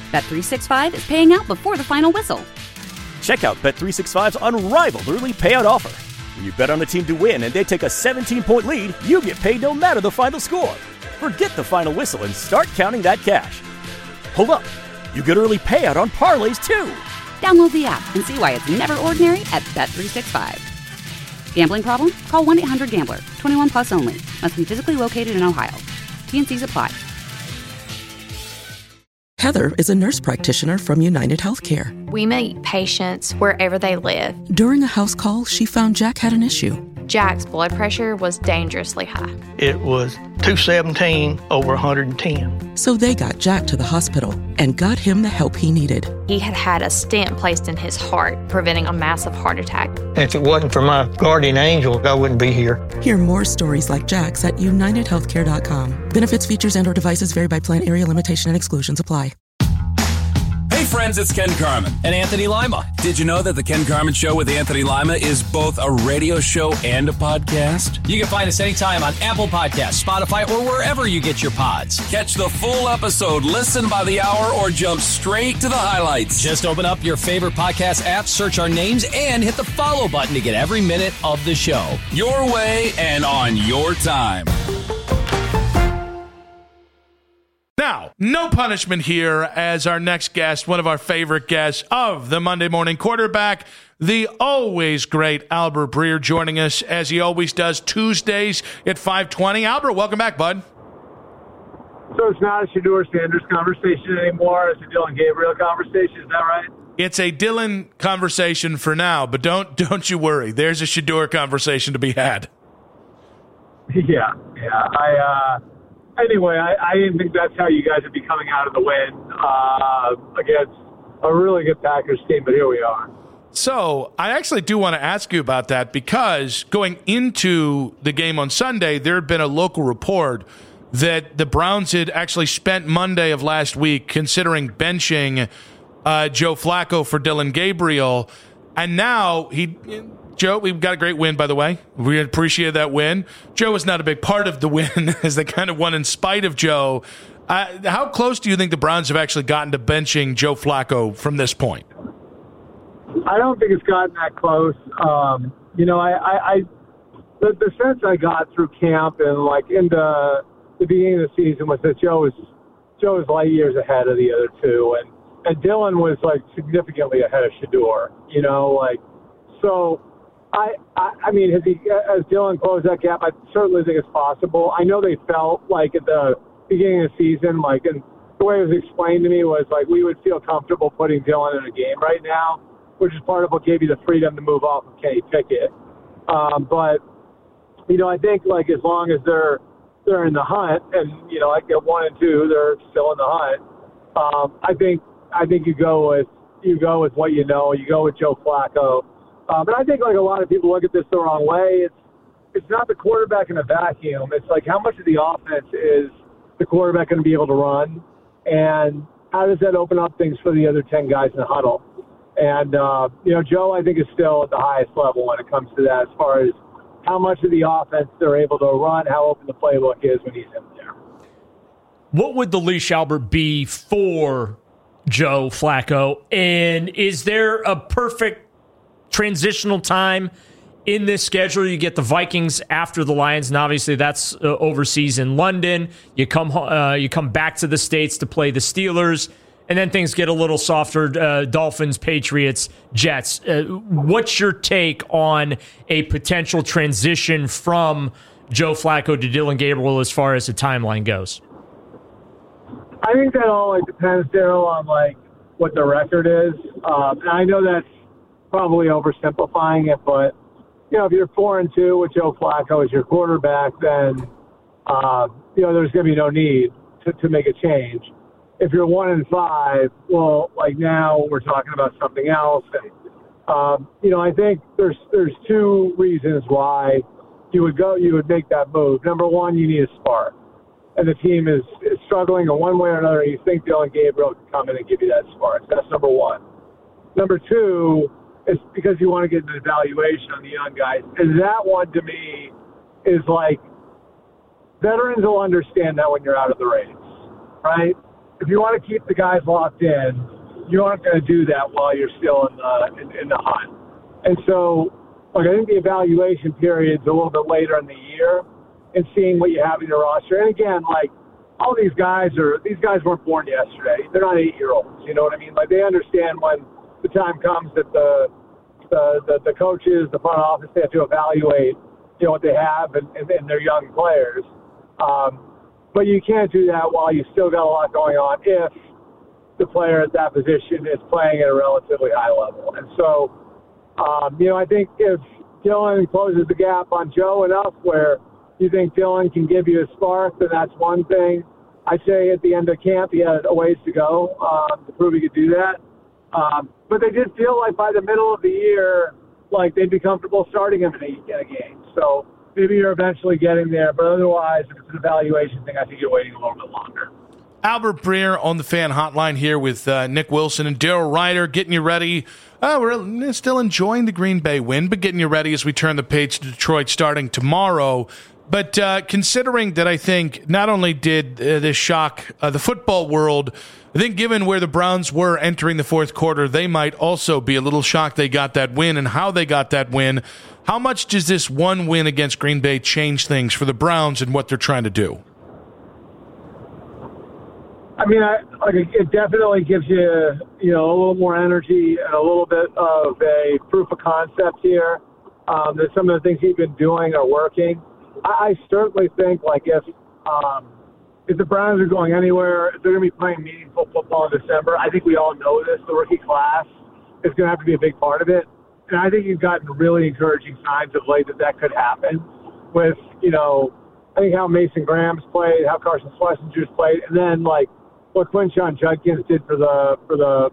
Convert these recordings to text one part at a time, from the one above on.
Bet365 is paying out before the final whistle. Check out Bet365's unrivaled early payout offer. When you bet on a team to win and they take a 17-point lead, you get paid no matter the final score. Forget the final whistle and start counting that cash. Hold up. You get early payout on parlays, too. Download the app and see why it's never ordinary at Bet365. Gambling problem? Call 1-800-GAMBLER. 21 plus only. Must be physically located in Ohio. T&Cs apply. Heather is a nurse practitioner from United Healthcare. We meet patients wherever they live. During a house call, she found Jack had an issue. Jack's blood pressure was dangerously high. It was 217 over 110. So they got Jack to the hospital and got him the help he needed. He had had a stent placed in his heart, preventing a massive heart attack. If it wasn't for my guardian angel, I wouldn't be here. Hear more stories like Jack's at UnitedHealthcare.com. Benefits, features, and/or devices vary by plan, area, limitation, and exclusions apply. Hey friends, it's Ken Carman and Anthony Lima. Did you know that the Ken Carman Show with Anthony Lima is both a radio show and a podcast? You can find us anytime on Apple Podcasts, Spotify, or wherever you get your pods. Catch the full episode, listen by the hour, or jump straight to the highlights. Just open up your favorite podcast app, search our names, and hit the follow button to get every minute of the show. Your way and on your time. Now, no punishment here as our next guest, one of our favorite guests of the Monday Morning Quarterback, the always great Albert Breer, joining us as he always does Tuesdays at 5:20. Albert, welcome back, bud. So it's not a Shedeur Sanders conversation anymore. It's a Dylan Gabriel conversation. Is that right? It's a Dylan conversation for now, but don't you worry. There's a Shedeur conversation to be had. Yeah. Anyway, I didn't think that's how you guys would be coming out of the win against a really good Packers team, but here we are. So I actually do want to ask you about that because going into the game on Sunday, there had been a local report that the Browns had actually spent Monday of last week considering benching Joe Flacco for Dylan Gabriel, and now Joe, we've got a great win, by the way. We appreciate that win. Joe was not a big part of the win as they kind of won in spite of Joe. How close do you think the Browns have actually gotten to benching Joe Flacco from this point? I don't think it's gotten that close. The sense I got through camp and like into the beginning of the season was that Joe was light years ahead of the other two, and Dylan was like significantly ahead of Shedeur. So. I mean, has Dylan closed that gap? I certainly think it's possible. I know they felt like at the beginning of the season, and the way it was explained to me was like we would feel comfortable putting Dylan in a game right now, which is part of what gave you the freedom to move off of Kenny Pickett. But I think like as long as they're in the hunt, and like at 1 and 2, they're still in the hunt. I think you go with what you know. You go with Joe Flacco. But I think like a lot of people look at this the wrong way. It's not the quarterback in a vacuum. It's like how much of the offense is the quarterback going to be able to run, and how does that open up things for the other 10 guys in the huddle? And Joe, I think, is still at the highest level when it comes to that, as far as how much of the offense they're able to run, how open the playbook is when he's in there. What would the leash, Albert, be for Joe Flacco? And is there a perfect transitional time in this schedule? You get the Vikings after the Lions, and obviously that's overseas in London. You come back to the States to play the Steelers, and then things get a little softer. Dolphins, Patriots, Jets. What's your take on a potential transition from Joe Flacco to Dylan Gabriel as far as the timeline goes? I think that all depends, Daryl, on what the record is. And I know that's probably oversimplifying it, but if you're 4-2 with Joe Flacco as your quarterback, then there's going to be no need to make a change. If you're 1-5, well, now we're talking about something else. And I think there's two reasons why you would make that move. Number one, you need a spark, and the team is struggling in one way or another. You think Dylan Gabriel can come in and give you that spark. That's number one. Number two, it's because you want to get an evaluation on the young guys. And that one, to me, is veterans will understand that when you're out of the race, right? if you want to keep the guys locked in, you aren't going to do that while you're still in the hunt. And so, I think the evaluation period's a little bit later in the year and seeing what you have in your roster. And again, all these guys weren't born yesterday. They're not 8-year-olds. You know what I mean? They understand when the time comes that the coaches, the front office, they have to evaluate, what they have and their young players. But you can't do that while you still got a lot going on if the player at that position is playing at a relatively high level. And so, I think if Dylan closes the gap on Joe enough where you think Dylan can give you a spark, then that's one thing. I'd say at the end of camp, he had a ways to go to prove he could do that. But they did feel like by the middle of the year, they'd be comfortable starting him in a game. So maybe you're eventually getting there. But otherwise, if it's an evaluation thing, I think you're waiting a little bit longer. Albert Breer on the Fan Hotline here with Nick Wilson and Daryl Ryder getting you ready. We're still enjoying the Green Bay win, but getting you ready as we turn the page to Detroit starting tomorrow. But considering that I think not only did this shock the football world, I think given where the Browns were entering the fourth quarter, they might also be a little shocked they got that win and how they got that win. How much does this one win against Green Bay change things for the Browns and what they're trying to do? I mean, it definitely gives you, a little more energy and a little bit of a proof of concept here that some of the things you've been doing are working. I certainly think, if the Browns are going anywhere, if they're going to be playing meaningful football in December, I think we all know this. The rookie class is going to have to be a big part of it. And I think you've gotten really encouraging signs of late that could happen with, I think how Mason Graham's played, how Carson Schlesinger's played, and then, what Quinshon Judkins did for the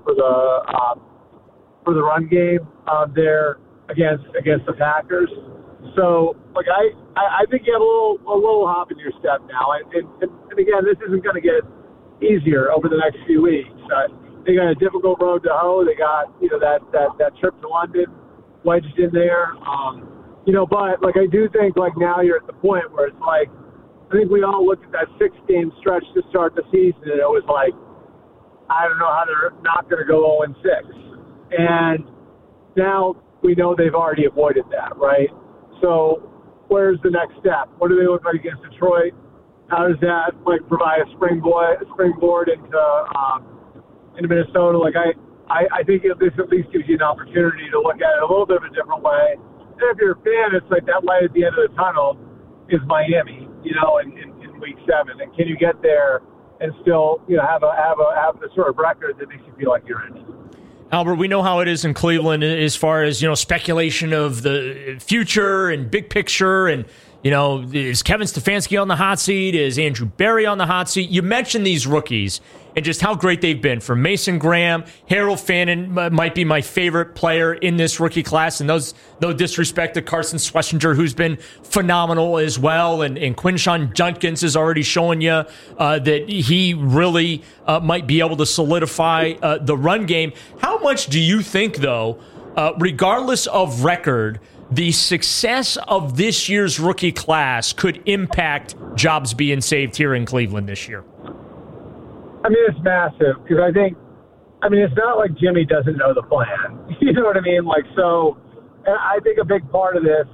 run game there against the Packers. So I think you have a little hop in your step now, and again, this isn't going to get easier over the next few weeks. They got a difficult road to hoe. They got that trip to London wedged in there. But I do think now you're at the point where it's I think we all looked at that 6-game stretch to start the season, and it was I don't know how they're not going to go 0-6. And now we know they've already avoided that, right? So where's the next step? What do they look like against Detroit? How does that provide a springboard into Minnesota? I think this at least gives you an opportunity to look at it a little bit of a different way. And if you're a fan, it's that light at the end of the tunnel is Miami. In week 7, and can you get there and still, have the sort of record that makes you feel like you're in it? Albert, we know how it is in Cleveland as far as, speculation of the future and big picture and, is Kevin Stefanski on the hot seat? Is Andrew Berry on the hot seat? You mentioned these rookies and just how great they've been. From Mason Graham, Harold Fannin might be my favorite player in this rookie class, and no disrespect to Carson Schlesinger, who's been phenomenal as well, and Quinshon Judkins is already showing you that he really might be able to solidify the run game. How much do you think, though, regardless of record, the success of this year's rookie class could impact jobs being saved here in Cleveland this year? I mean, it's massive because it's not like Jimmy doesn't know the plan. You know what I mean? So, and I think a big part of this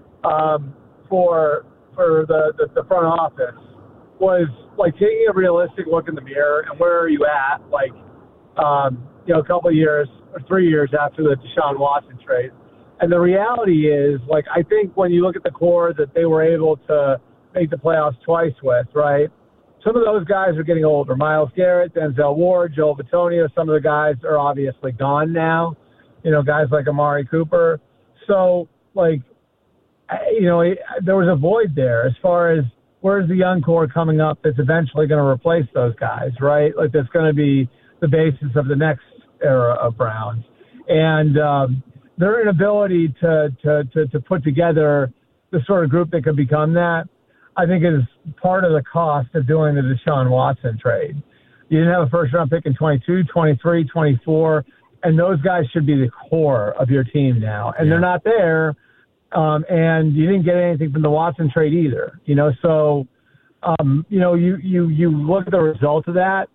for the front office was taking a realistic look in the mirror and where are you at? A couple of years or 3 years after the Deshaun Watson trade. And the reality is, I think when you look at the core that they were able to make the playoffs twice with, right? Some of those guys are getting older. Myles Garrett, Denzel Ward, Joel Bitonio, some of the guys are obviously gone now. Guys like Amari Cooper. So, there was a void there as far as where's the young core coming up that's eventually going to replace those guys, right? That's going to be the basis of the next era of Browns. And their inability to put together the sort of group that could become that, I think, is part of the cost of doing the Deshaun Watson trade. You didn't have a first-round pick in 22, 23, 24, and those guys should be the core of your team now. And they're not there, and you didn't get anything from the Watson trade either. So, you look at the result of that,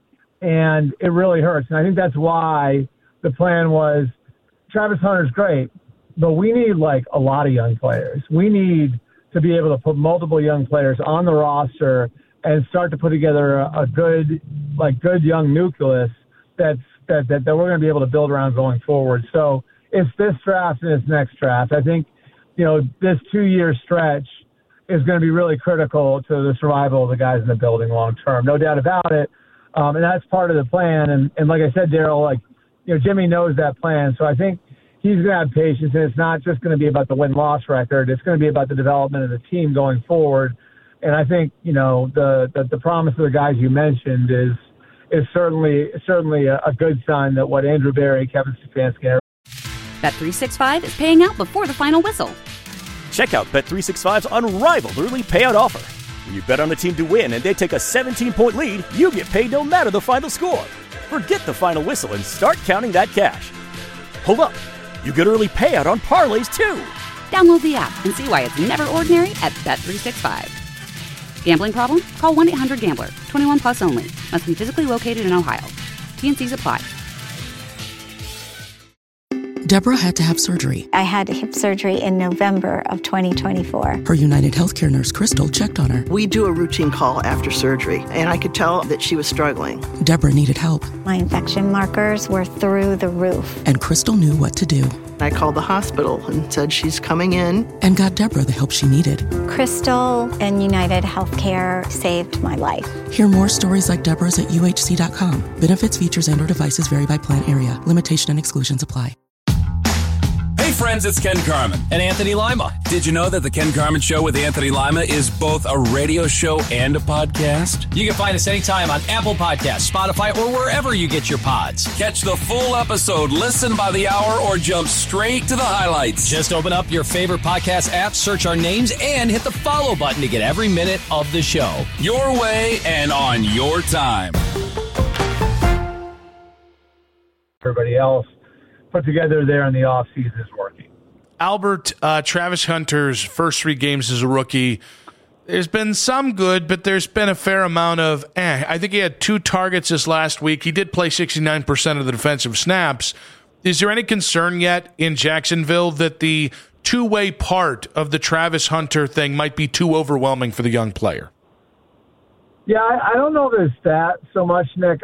and it really hurts. And I think that's why the plan was Travis Hunter's great, but we need like a lot of young players. We need to be able to put multiple young players on the roster and start to put together a good young nucleus that we're going to be able to build around going forward. So it's this draft and it's next draft. I think, this 2-year stretch is going to be really critical to the survival of the guys in the building long term. No doubt about it. And that's part of the plan. And like I said, Daryl, Jimmy knows that plan. So I think he's going to have patience, and it's not just going to be about the win-loss record. It's going to be about the development of the team going forward. And I think, the promise of the guys you mentioned is certainly a good sign that what Andrew Berry, Kevin Stefanski, Bet365 is paying out before the final whistle. Check out Bet365's unrivaled early payout offer. When you bet on a team to win and they take a 17-point lead, you get paid no matter the final score. Forget the final whistle and start counting that cash. Hold up. You get early payout on parlays, too. Download the app and see why it's never ordinary at Bet365. Gambling problem? Call 1-800-GAMBLER. 21 plus only. Must be physically located in Ohio. T&Cs apply. Deborah had to have surgery. I had hip surgery in November of 2024. Her United Healthcare nurse, Crystal, checked on her. We do a routine call after surgery, and I could tell that she was struggling. Deborah needed help. My infection markers were through the roof. And Crystal knew what to do. I called the hospital and said she's coming in. And got Deborah the help she needed. Crystal and United Healthcare saved my life. Hear more stories like Deborah's at UHC.com. Benefits, features, and/or devices vary by plan area. Limitation and exclusions apply. Hey friends, it's Ken Carman. And Anthony Lima. Did you know that the Ken Carman Show with Anthony Lima is both a radio show and a podcast? You can find us anytime on Apple Podcasts, Spotify, or wherever you get your pods. Catch the full episode, listen by the hour, or jump straight to the highlights. Just open up your favorite podcast app, search our names, and hit the follow button to get every minute of the show. Your way and on your time. Everybody else put together there in the offseason is working. Albert, Travis Hunter's first 3 games as a rookie, there's been some good, but there's been a fair amount of I think he had 2 targets this last week. He did play 69% of the defensive snaps. Is there any concern yet in Jacksonville that the two-way part of the Travis Hunter thing might be too overwhelming for the young player? Yeah, I don't know if it's that so much, Nick.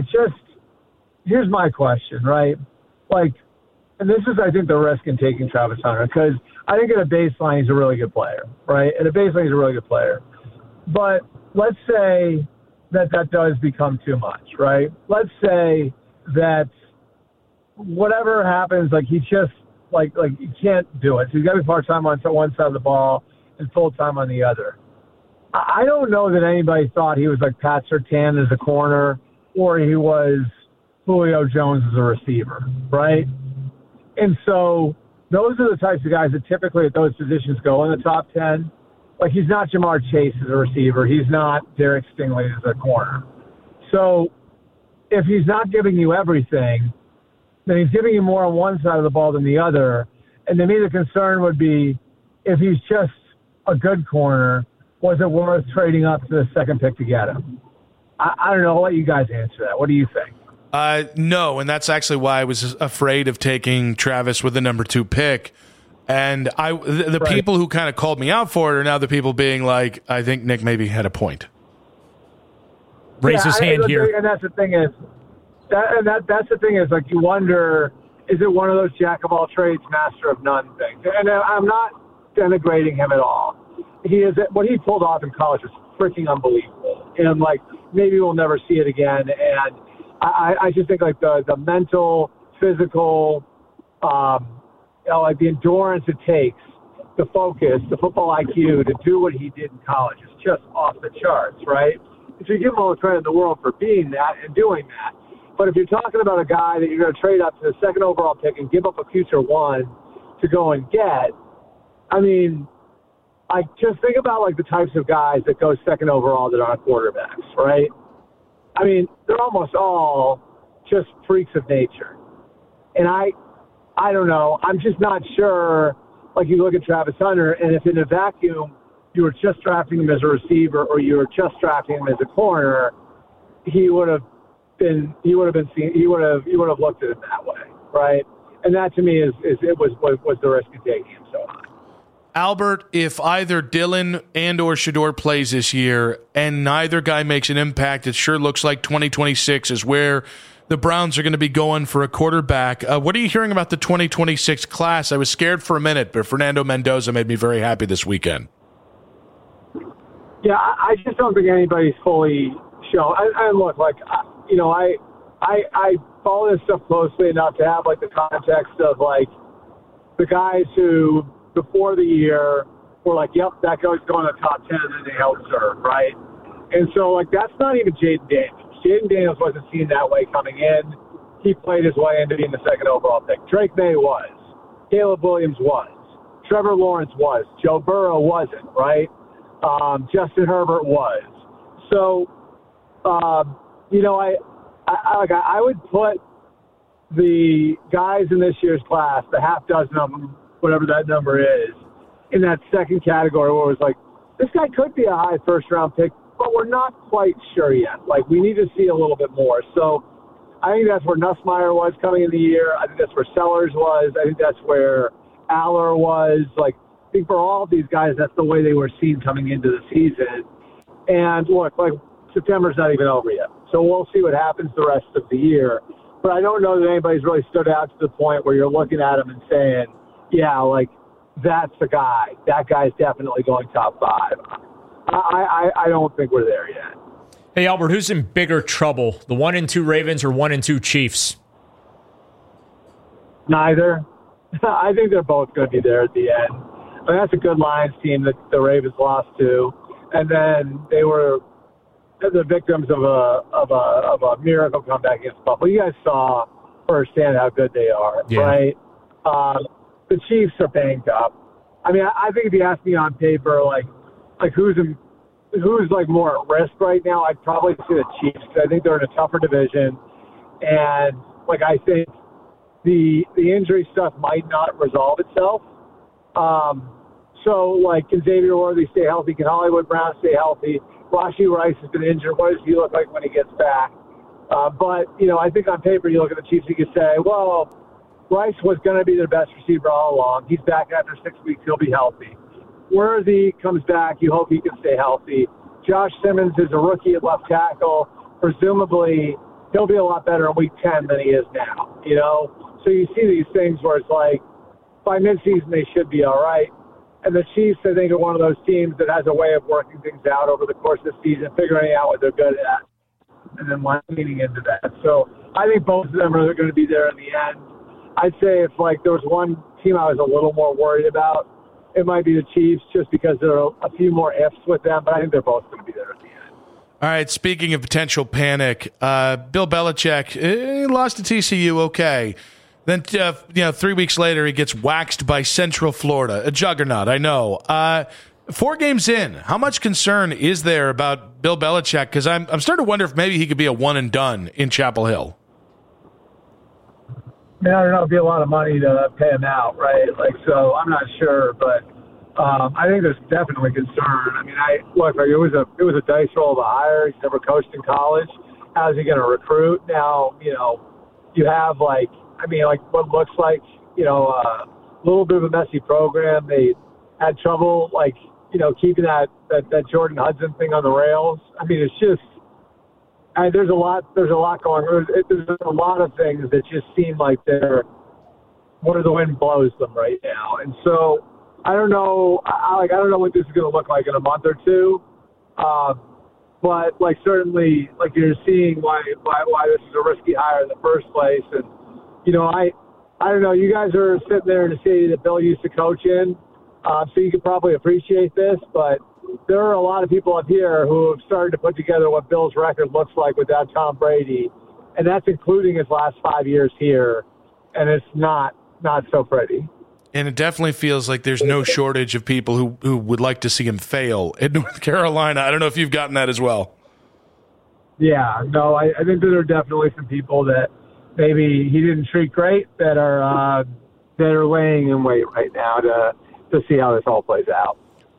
Here's my question, right? And this is, I think, the risk in taking Travis Hunter, because I think at a baseline, he's a really good player, right? At a baseline, he's a really good player. But let's say that does become too much, right? Let's say that whatever happens, he just, he can't do it. So he's got to be part-time on one side of the ball and full-time on the other. I don't know that anybody thought he was like Pat Surtain as a corner or he was Julio Jones as a receiver, right? And so those are the types of guys that typically at those positions go in the top 10. He's not Jamar Chase as a receiver. He's not Derek Stingley as a corner. So if he's not giving you everything, then he's giving you more on one side of the ball than the other. And to me, the concern would be if he's just a good corner, was it worth trading up to the second pick to get him? I don't know. I'll let you guys answer that. What do you think? No, and that's actually why I was afraid of taking Travis with the number 2 pick. And the right. People who kind of called me out for it are now the people being like, I think Nick maybe had a point. Raise his hand here. And that's the thing is, that's the thing is, you wonder, is it one of those jack of all trades, master of none things? And I'm not denigrating him at all. What he pulled off in college was freaking unbelievable. And maybe we'll never see it again. And I just think the mental, physical, the endurance it takes, the focus, the football IQ to do what he did in college is just off the charts, right? So you give him all the credit in the world for being that and doing that. But if you're talking about a guy that you're going to trade up to the second overall pick and give up a future one to go and get, I mean, just think about the types of guys that go second overall that aren't quarterbacks, right? I mean, they're almost all just freaks of nature. And I don't know. I'm just not sure. You look at Travis Hunter, and if in a vacuum you were just drafting him as a receiver or you were just drafting him as a corner, he would have looked at it that way, right? And that to me was the risk of taking him so high. Albert, if either Dylan and or Shedeur plays this year and neither guy makes an impact, it sure looks like 2026 is where the Browns are going to be going for a quarterback. What are you hearing about the 2026 class? I was scared for a minute, but Fernando Mendoza made me very happy this weekend. Yeah, I just don't think anybody's fully shown. And look, like, you know, I follow this stuff closely enough to have, like, the context of, like, the guys who – before the year, we're like, yep, that guy's going to the top 10, and they held serve, right? And so, like, that's not even Jaden Daniels. Jaden Daniels wasn't seen that way coming in. He played his way into being the second overall pick. Drake May was. Caleb Williams was. Trevor Lawrence was. Joe Burrow wasn't, right? Justin Herbert was. So, you know, I would put the guys in this year's class, the half dozen of them, whatever that number is, in that second category where it was like, this guy could be a high first-round pick, but we're not quite sure yet. Like, we need to see a little bit more. So I think that's where Nussmeier was coming in the year. I think that's where Sellers was. I think that's where Aller was. Like, I think for all of these guys, that's the way they were seen coming into the season. And look, like, September's not even over yet. So we'll see what happens the rest of the year. But I don't know that anybody's really stood out to the point where you're looking at him and saying, yeah, like, that's the guy. That guy's definitely going top 5. I don't think we're there yet. Hey, Albert, who's in bigger trouble, the 1-2 Ravens or 1-2 Chiefs? Neither. I think they're both going to be there at the end. I mean, that's a good Lions team that the Ravens lost to, and then they were the victims of a miracle comeback against Buffalo. You guys saw firsthand how good they are, right? The Chiefs are banged up. I mean, I think if you ask me on paper, like who's like more at risk right now, I'd probably say the Chiefs. I think they're in a tougher division, and like I think the injury stuff might not resolve itself. So like, can Xavier Worthy stay healthy? Can Hollywood Brown stay healthy? Rashee Rice has been injured. What does he look like when he gets back? But you know, I think on paper you look at the Chiefs, you could say, well, Rice was going to be their best receiver all along. He's back after 6 weeks. He'll be healthy. Worthy comes back. You hope he can stay healthy. Josh Simmons is a rookie at left tackle. Presumably, he'll be a lot better in week 10 than he is now, you know? So you see these things where it's like, by midseason, they should be all right. And the Chiefs, I think, are one of those teams that has a way of working things out over the course of the season, figuring out what they're good at, and then leaning into that. So I think both of them are going to be there in the end. I'd say if, like, there was one team I was a little more worried about, it might be the Chiefs, just because there are a few more ifs with them, but I think they're both going to be there at the end. All right, speaking of potential panic, Bill Belichick, he lost to TCU, okay. Then, 3 weeks later, he gets waxed by Central Florida, a juggernaut, I know. 4 games in, how much concern is there about Bill Belichick? Because I'm starting to wonder if maybe he could be a one and done in Chapel Hill. I don't know, it'd be a lot of money to pay him out, right? Like, so I'm not sure, but I think there's definitely concern. I mean, it was a dice roll to hire. He's never coached in college. How's he going to recruit? Now, you know, you have what looks like, a little bit of a messy program. They had trouble, keeping that Jordan Hudson thing on the rails. I mean, it's just. There's a lot going on. There's a lot of things that just seem like they're where the wind blows them right now. And so I don't know. I don't know what this is going to look like in a month or two. But certainly, you're seeing why this is a risky hire in the first place. And I don't know. You guys are sitting there in a city that Bill used to coach in, so you could probably appreciate this, but. There are a lot of people up here who have started to put together what Bill's record looks like without Tom Brady, and that's including his last 5 years here, and it's not so pretty. And it definitely feels like there's no shortage of people who would like to see him fail in North Carolina. I don't know if you've gotten that as well. Yeah, no, I think there are definitely some people that maybe he didn't treat great that are laying in wait right now to see how this all plays out.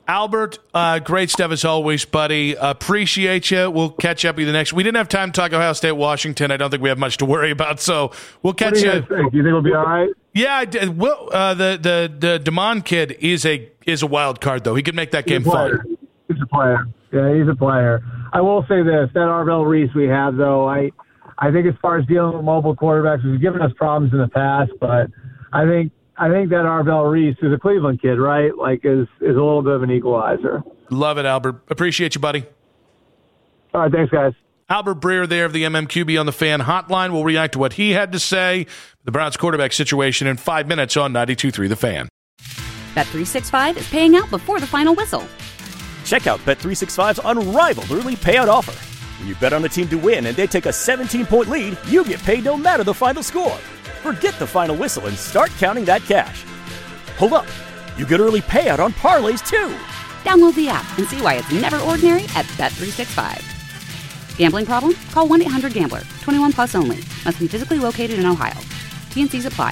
Albert, great stuff as always, buddy. Appreciate you. We'll catch up with you the next. We didn't have time to talk Ohio State, Washington. I don't think we have much to worry about, so we'll catch you. Do you think we'll be all right? Yeah, the DeMond kid is a wild card, though. He could make that game fun. He's a player. Yeah, he's a player. I will say this: that Arvell Reese we have, though, I think as far as dealing with mobile quarterbacks, he's given us problems in the past, but I think that Arvell Reese, who's a Cleveland kid, right, like is a little bit of an equalizer. Love it, Albert. Appreciate you, buddy. All right, thanks, guys. Albert Breer there of the MMQB on the Fan Hotline. We'll react to what he had to say, the Browns quarterback situation in 5 minutes on 92.3 The Fan. Bet365 is paying out before the final whistle. Check out Bet365's unrivaled early payout offer. When you bet on a team to win and they take a 17-point lead, you get paid no matter the final score. Forget the final whistle and start counting that cash. Hold up. You get early payout on parlays, too. Download the app and see why it's never ordinary at Bet365. Gambling problem? Call 1-800-GAMBLER. 21 plus only. Must be physically located in Ohio. T&Cs apply.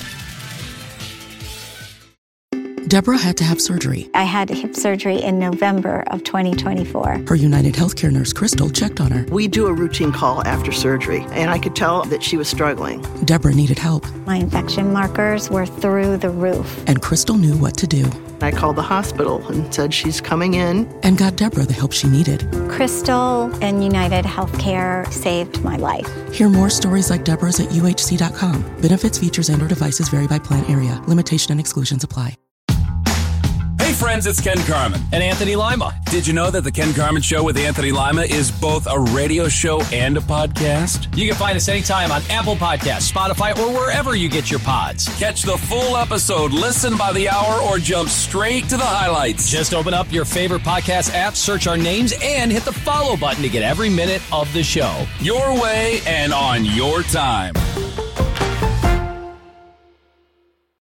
Deborah had to have surgery. I had hip surgery in November of 2024. Her United Healthcare nurse, Crystal, checked on her. We do a routine call after surgery, and I could tell that she was struggling. Deborah needed help. My infection markers were through the roof. And Crystal knew what to do. I called the hospital and said she's coming in. And got Deborah the help she needed. Crystal and United Healthcare saved my life. Hear more stories like Deborah's at UHC.com. Benefits, features, and/or devices vary by plan area. Limitation and exclusions apply. Hey friends, it's Ken Carman. And Anthony Lima. Did you know that the Ken Carman Show with Anthony Lima is both a radio show and a podcast? You can find us anytime on Apple Podcasts, Spotify, or wherever you get your pods. Catch the full episode, listen by the hour, or jump straight to the highlights. Just open up your favorite podcast app, search our names, and hit the follow button to get every minute of the show. Your way and on your time.